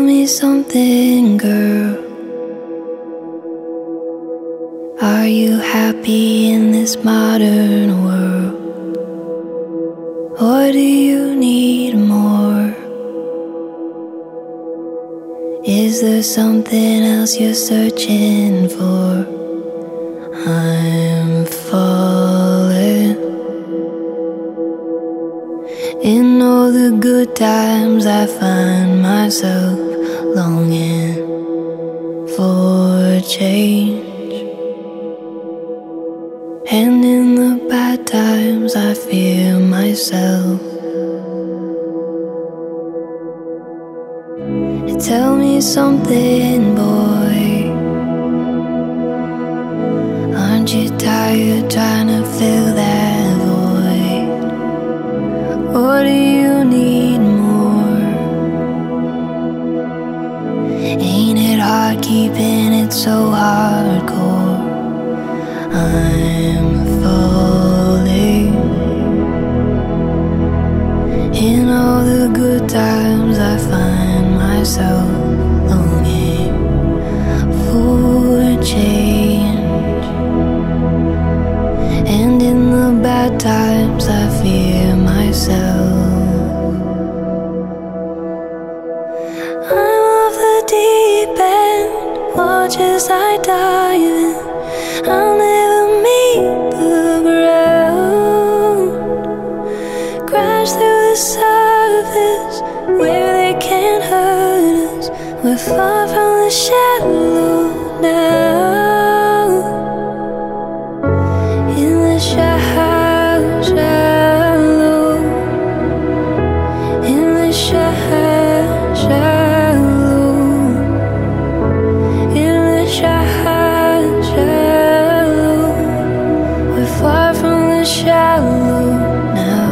me something, girl. Are you happy in this modern world? Or do you need more? Is there something else you're searching for? I'm falling. In all the good times I find myself longing for change. And in the bad times I fear myself. Tell me something, boy. Aren't you tired trying to fill that void? Or do you need more? Ain't it hard keeping it so hardcore? I'm falling. In all the good times I find myself longing for change. And in the bad times I fear myself. I'm off the deep end, watch as I dive in. I'll never meet the ground. Crash through the surface where they can't hurt us. We're far from the shallow now. In the shallow, in the shallow, in the shallow. We're far from the shallow now.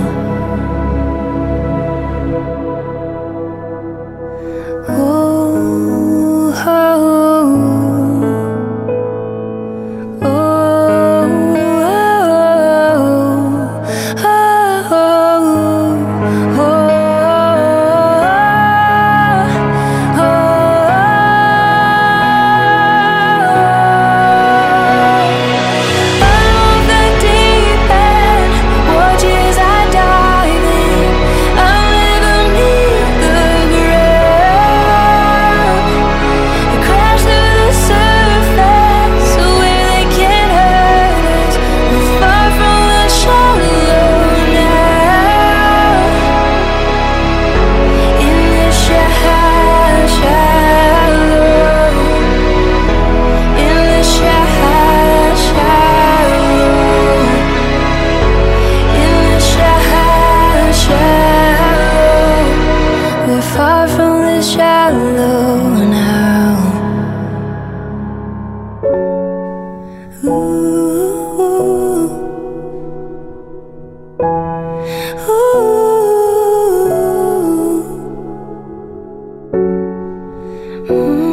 Far from the shallow now. Ooh, ooh, ooh.